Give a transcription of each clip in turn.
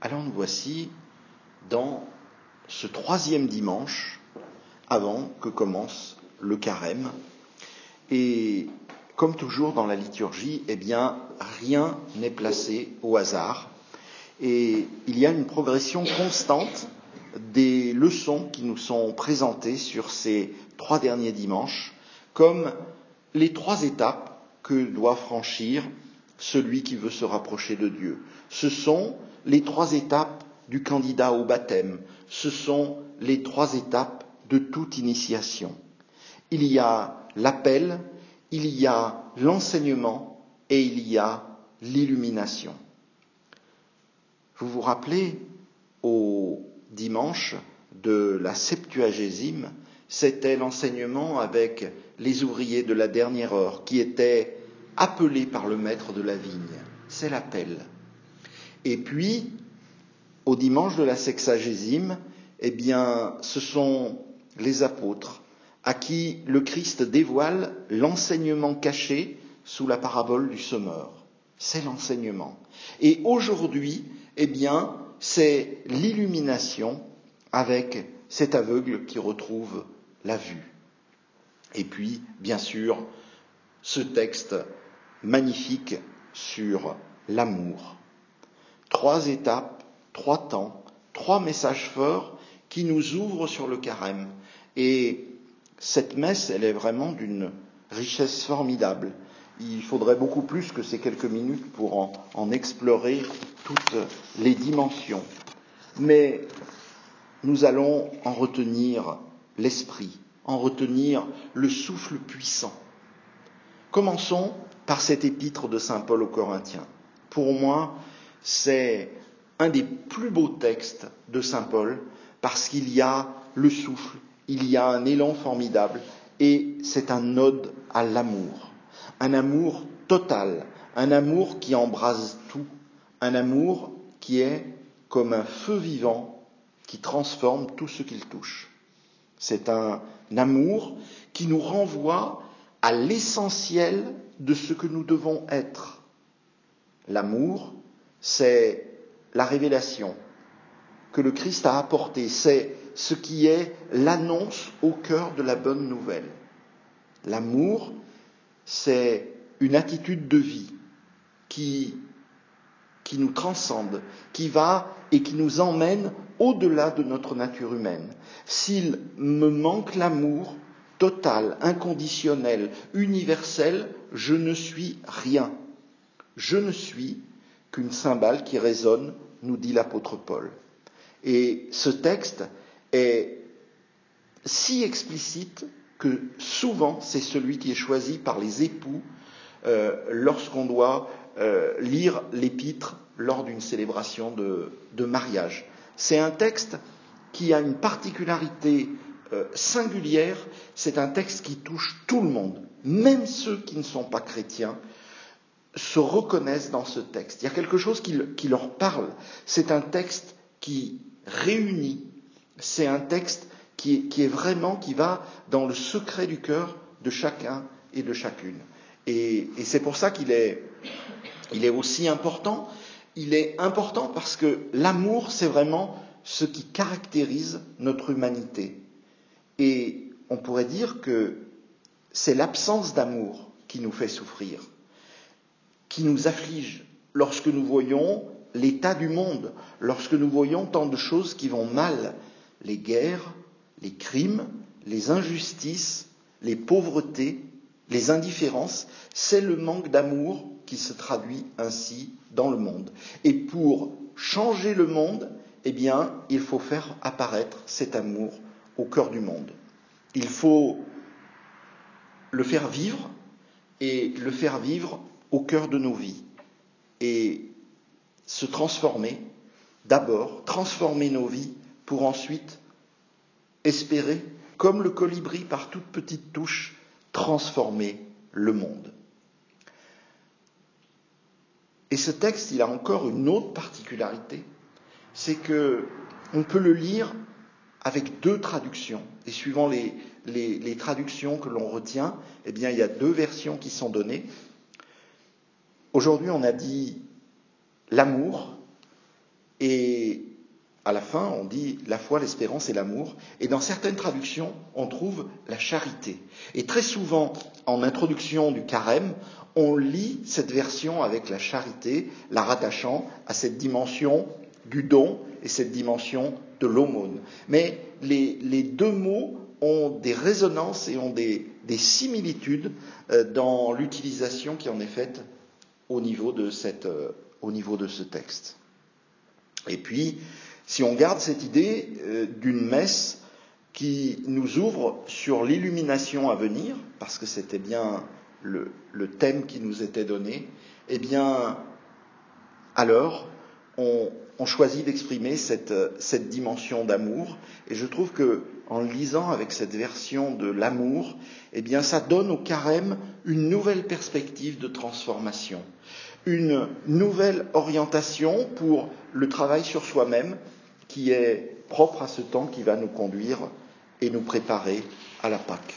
Alors nous voici dans ce 3e dimanche avant que commence le carême. Et comme toujours dans la liturgie, rien n'est placé au hasard. Et il y a une progression constante des leçons qui nous sont présentées sur ces 3 derniers dimanches, comme les 3 étapes que doit franchir celui qui veut se rapprocher de Dieu. Ce sont les 3 étapes du candidat au baptême. Ce sont les 3 étapes de toute initiation. Il y a l'appel, il y a l'enseignement et il y a l'illumination. Vous vous rappelez, au dimanche de la Septuagésime, c'était l'enseignement avec les ouvriers de la dernière heure qui étaient appelés par le maître de la vigne. C'est l'appel. Et puis, au dimanche de la Sexagésime, ce sont les apôtres à qui le Christ dévoile l'enseignement caché sous la parabole du semeur. C'est l'enseignement. Et aujourd'hui, c'est l'illumination avec cet aveugle qui retrouve la vue. Et puis, bien sûr, ce texte magnifique sur l'amour. 3 étapes, 3 temps, 3 messages forts qui nous ouvrent sur le carême. Et cette messe, elle est vraiment d'une richesse formidable. Il faudrait beaucoup plus que ces quelques minutes pour en explorer toutes les dimensions. Mais nous allons en retenir l'esprit, en retenir le souffle puissant. Commençons par cette épître de saint Paul aux Corinthiens. Pour moi, c'est un des plus beaux textes de saint Paul parce qu'il y a le souffle, il y a un élan formidable et c'est un ode à l'amour. Un amour total, un amour qui embrase tout, un amour qui est comme un feu vivant qui transforme tout ce qu'il touche. C'est un amour qui nous renvoie à l'essentiel de ce que nous devons être. L'amour, c'est la révélation que le Christ a apportée, c'est ce qui est l'annonce au cœur de la bonne nouvelle. L'amour, c'est une attitude de vie qui nous transcende, qui va et qui nous emmène au-delà de notre nature humaine. S'il me manque l'amour total, inconditionnel, universel, je ne suis rien. Je ne suis qu'une cymbale qui résonne, nous dit l'apôtre Paul. Et ce texte est si explicite que souvent c'est celui qui est choisi par les époux lorsqu'on doit lire l'épître lors d'une célébration de mariage. C'est un texte qui a une particularité singulière, c'est un texte qui touche tout le monde, même ceux qui ne sont pas chrétiens se reconnaissent dans ce texte. Il y a quelque chose qui leur parle. C'est un texte qui réunit, c'est un texte qui est vraiment, qui va dans le secret du cœur de chacun et de chacune. Et c'est pour ça qu'il est aussi important. Il est important parce que l'amour, c'est vraiment ce qui caractérise notre humanité. Et on pourrait dire que c'est l'absence d'amour qui nous fait souffrir, qui nous afflige lorsque nous voyons l'état du monde, lorsque nous voyons tant de choses qui vont mal, les guerres, les crimes, les injustices, les pauvretés, les indifférences, c'est le manque d'amour qui se traduit ainsi dans le monde. Et pour changer le monde, il faut faire apparaître cet amour au cœur du monde. Il faut le faire vivre et le faire vivre au cœur de nos vies. Et se transformer, d'abord, transformer nos vies pour ensuite espérer, comme le colibri par toute petite touche, transformer le monde. Et ce texte, il a encore une autre particularité, c'est que on peut le lire avec 2 traductions. Et suivant les traductions que l'on retient, il y a 2 versions qui sont données. Aujourd'hui, on a dit l'amour, Et à la fin, on dit la foi, l'espérance et l'amour. Et dans certaines traductions, on trouve la charité. Et très souvent, en introduction du carême, on lit cette version avec la charité, la rattachant à cette dimension du don et cette dimension de l'aumône. Mais les deux mots ont des résonances et ont des similitudes dans l'utilisation qui en est faite au niveau de ce texte. Et puis, si on garde cette idée d'une messe qui nous ouvre sur l'illumination à venir, parce que c'était bien le thème qui nous était donné, eh bien, alors, on choisit d'exprimer cette dimension d'amour. Et je trouve que, en lisant avec cette version de l'amour, eh bien, ça donne au carême une nouvelle perspective de transformation, une nouvelle orientation pour le travail sur soi-même, qui est propre à ce temps qui va nous conduire et nous préparer à la Pâque.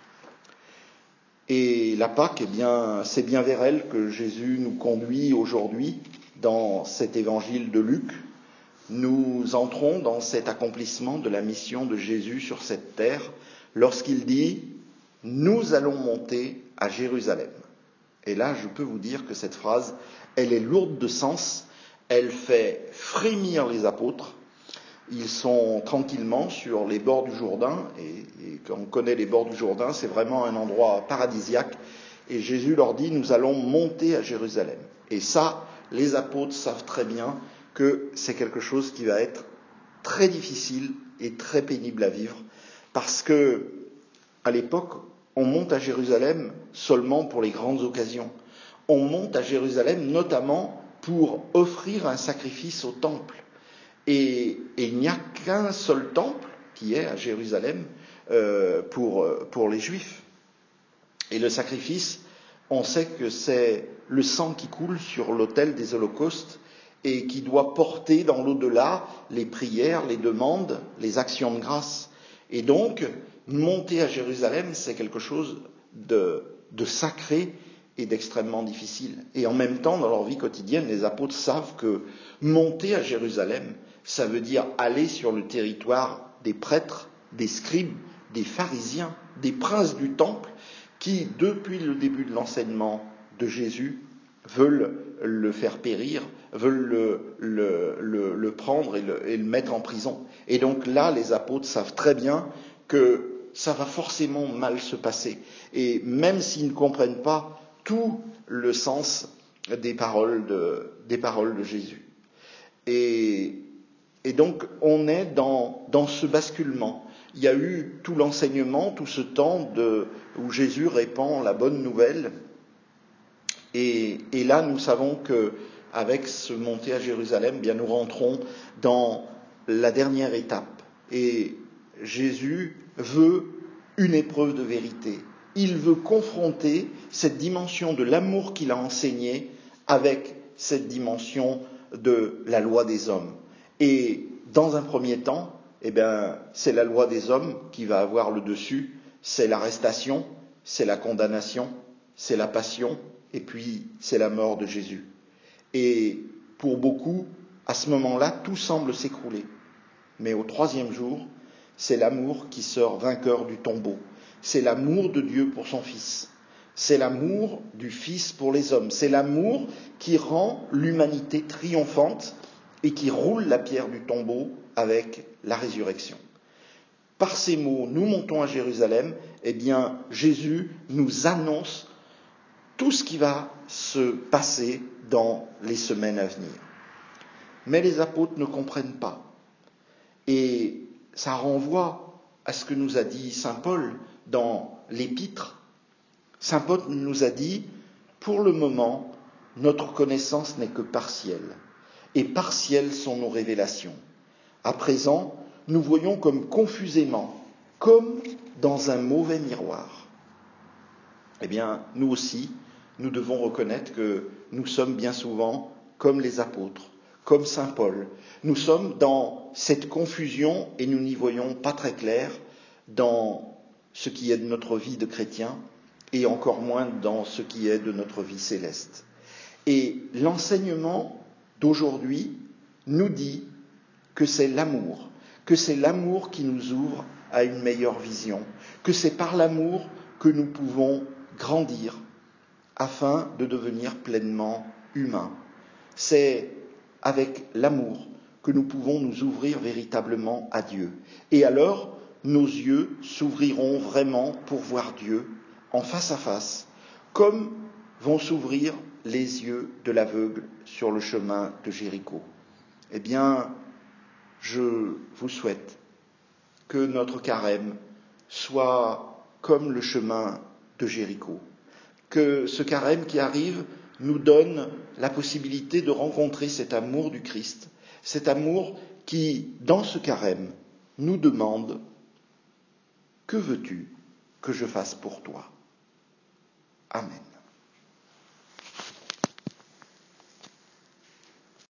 Et la Pâque, eh bien, c'est bien vers elle que Jésus nous conduit aujourd'hui dans cet évangile de Luc. Nous entrons dans cet accomplissement de la mission de Jésus sur cette terre lorsqu'il dit « Nous allons monter à Jérusalem ». Et là, je peux vous dire que cette phrase, elle est lourde de sens, elle fait frémir les apôtres. Ils sont tranquillement sur les bords du Jourdain, et quand on connaît les bords du Jourdain, c'est vraiment un endroit paradisiaque. Et Jésus leur dit, nous allons monter à Jérusalem. Et ça, les apôtres savent très bien que c'est quelque chose qui va être très difficile et très pénible à vivre, parce que, à l'époque, on monte à Jérusalem seulement pour les grandes occasions. On monte à Jérusalem notamment pour offrir un sacrifice au temple. Et il n'y a qu'un seul temple qui est à Jérusalem pour les Juifs. Et le sacrifice, on sait que c'est le sang qui coule sur l'autel des holocaustes et qui doit porter dans l'au-delà les prières, les demandes, les actions de grâce. Et donc, monter à Jérusalem, c'est quelque chose de sacré et d'extrêmement difficile. Et en même temps, dans leur vie quotidienne, les apôtres savent que monter à Jérusalem, ça veut dire aller sur le territoire des prêtres, des scribes, des pharisiens, des princes du temple, qui, depuis le début de l'enseignement de Jésus, veulent le faire périr, veulent le prendre et le mettre en prison. Et donc là, les apôtres savent très bien que ça va forcément mal se passer. Et même s'ils ne comprennent pas tout le sens des paroles de Jésus. Et donc, on est dans ce basculement. Il y a eu tout l'enseignement, tout ce temps où Jésus répand la bonne nouvelle. Et là, nous savons qu'avec ce montée à Jérusalem, bien, nous rentrons dans la dernière étape. Et Jésus veut une épreuve de vérité. Il veut confronter cette dimension de l'amour qu'il a enseigné avec cette dimension de la loi des hommes. Et dans un premier temps, eh bien, c'est la loi des hommes qui va avoir le dessus, c'est l'arrestation, c'est la condamnation, c'est la passion, et puis c'est la mort de Jésus. Et pour beaucoup, à ce moment-là, tout semble s'écrouler. Mais au troisième jour, c'est l'amour qui sort vainqueur du tombeau. C'est l'amour de Dieu pour son Fils. C'est l'amour du Fils pour les hommes. C'est l'amour qui rend l'humanité triomphante et qui roule la pierre du tombeau avec la résurrection. Par ces mots, nous montons à Jérusalem, eh bien, Jésus nous annonce tout ce qui va se passer dans les semaines à venir. Mais les apôtres ne comprennent pas. Et ça renvoie à ce que nous a dit saint Paul dans l'Épître. Saint Paul nous a dit, pour le moment, notre connaissance n'est que partielle. Et partielles sont nos révélations. À présent, nous voyons comme confusément, comme dans un mauvais miroir. Eh bien, nous aussi, nous devons reconnaître que nous sommes bien souvent comme les apôtres, comme saint Paul. Nous sommes dans cette confusion et nous n'y voyons pas très clair dans ce qui est de notre vie de chrétien et encore moins dans ce qui est de notre vie céleste. Et l'enseignement d'aujourd'hui nous dit que c'est l'amour qui nous ouvre à une meilleure vision, que c'est par l'amour que nous pouvons grandir afin de devenir pleinement humains. C'est avec l'amour que nous pouvons nous ouvrir véritablement à Dieu. Et alors, nos yeux s'ouvriront vraiment pour voir Dieu en face à face, comme vont s'ouvrir les yeux de l'aveugle sur le chemin de Jéricho. Eh bien, je vous souhaite que notre carême soit comme le chemin de Jéricho, que ce carême qui arrive nous donne la possibilité de rencontrer cet amour du Christ, cet amour qui, dans ce carême, nous demande « Que veux-tu que je fasse pour toi ?» Amen.